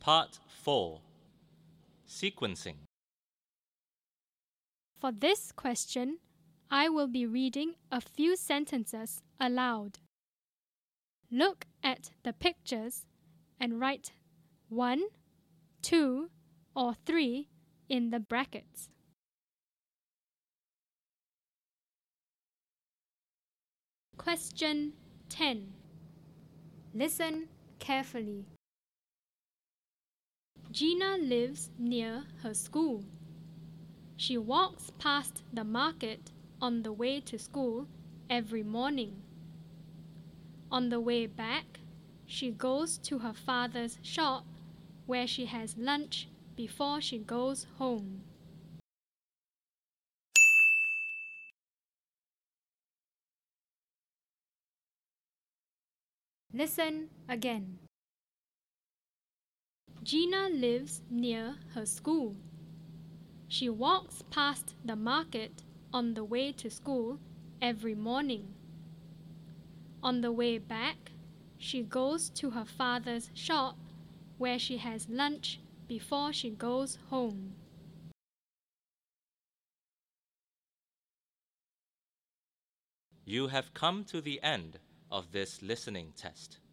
Part 4. Sequencing. For this question, I will be reading a few sentences aloud. Look at the pictures and write 1, 2, or 3 in the brackets. Question 10. Listen carefully. Gina lives near her school. She walks past the market on the way to school every morning. On the way back, she goes to her father's shop where she has lunch before she goes home. Listen again. Gina lives near her school. She walks past the market on the way to school every morning. On the way back, she goes to her father's shop where she has lunch before she goes home. You have come to the end of this listening test.